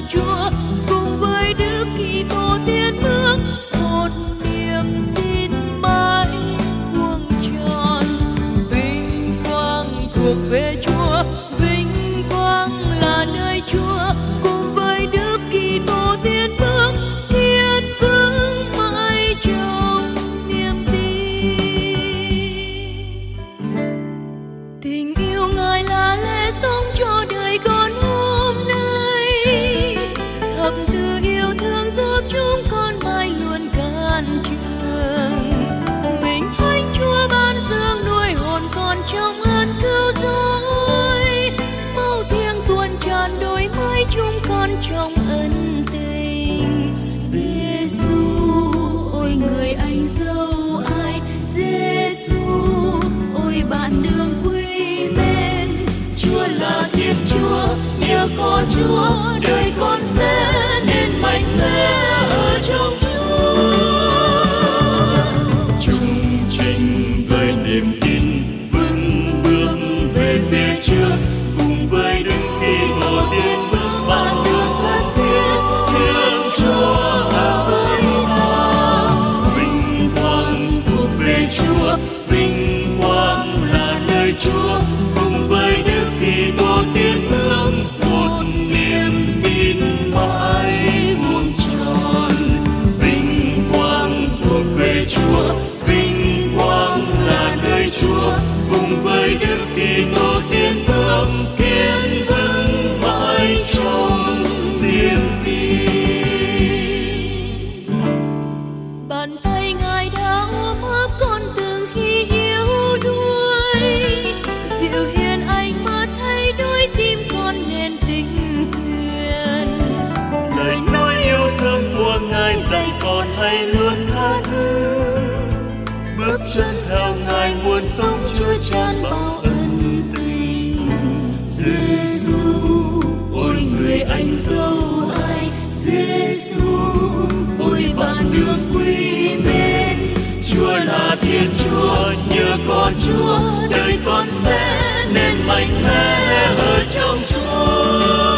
Chúa, cùng với Đức Kitô tiến bước một niềm tin mãi vuông tròn. Vinh quang thuộc về Chúa, vinh quang là nơi Chúa, cùng với Đức Kitô tiến bước kiên vững mãi trong niềm tin. Tình yêu Ngài là lẽ sống cho đời con hôm nay, thập tự yêu thương giúp chúng con mãi luôn can trường. Mình Thánh Chúa ban dưỡng nuôi hồn con trong ơn cứu rỗi, máu thiêng tuôn tràn đôi mãi chúng con trong ân tình. Giêsu ôi người anh dâu ai, Giêsu ôi bạn đường quý mến. Chúa là Thiên Chúa, nhờ có Chúa đời con sẽ nên mạnh mẽ ở trong Chúa. Chung trình với niềm tin vững bước về phía trước, cùng với Đức Kitô tiến bước bạn đường thân thiết, thương Chúa ở với ta. Vinh quang thuộc về Chúa, vinh quang là nơi Chúa, cùng với Đức Kitô tiến bước một niềm tin mãi vuông tròn. Vinh quang thuộc về Chúa, vinh quang là nơi Chúa, cùng với Đức Kitô tiến bước kiên vững mãi trong niềm tin. Bàn tay Ngài đã ôm ấp con từng khi yếu đuối, dịu hiền ánh mắt thay đổi tim con nên tình thuyền. Lời nói yêu thương của Ngài dạy con hãy luôn tha thứ, bước chân theo Ngài nguồn sống chứa chan bao ân tình. Giêsu ôi người anh dâu ai, Giêsu ôi bạn đường quý mến. Chúa là Thiên Chúa, nhờ có Chúa đời con sẽ nên mạnh mẽ ở trong Chúa.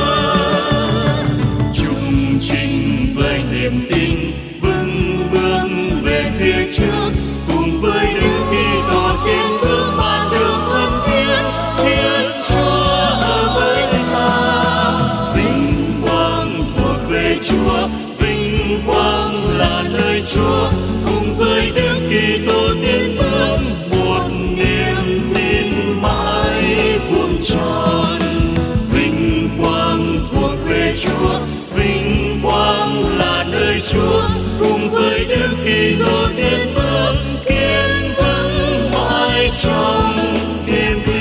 Chung trình với niềm tin vững bước về phía trước, cùng với Đức Kitô tiến bước bạn đường thân thiết, Thiên Chúa ở với ta. Vinh quang thuộc về Chúa, vinh quang là nơi Chúa, cùng với Đức Kitô tiến bước một niềm tin mãi vuông tròn. Vinh quang thuộc về Chúa, vinh quang là nơi Chúa, cùng với Đức Kitô tiến bước kiên vững mãi trong niềm tin.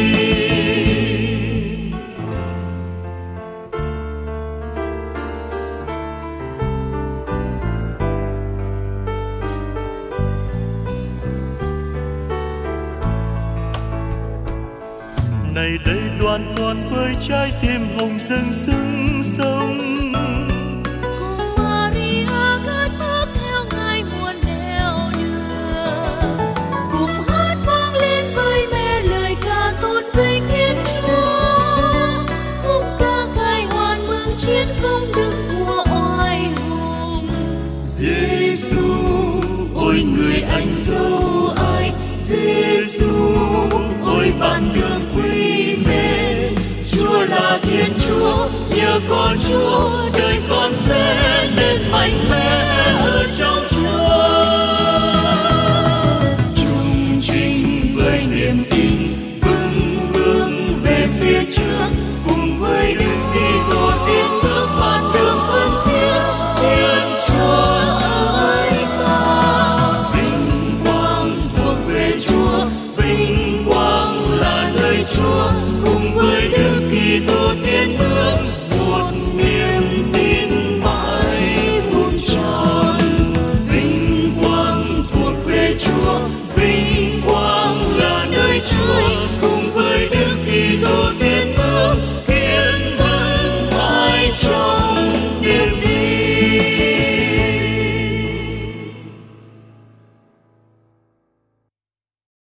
Này đây đoàn con với trái tim hồng dâng sưng sông, Cùng Maria cất bước theo Ngài muôn nẻo đường, cùng hát vang lên với mẹ lời ca tôn vinh Thiên Chúa, khúc ca khai hoàn mừng chiến công đức của oai hùng. Giêsu ôi người anh dâu ai, Giêsu ôi bạn đường quý mến. Chúa là Thiên Chúa, nhờ có Chúa đời con sẽ nên mạnh mẽ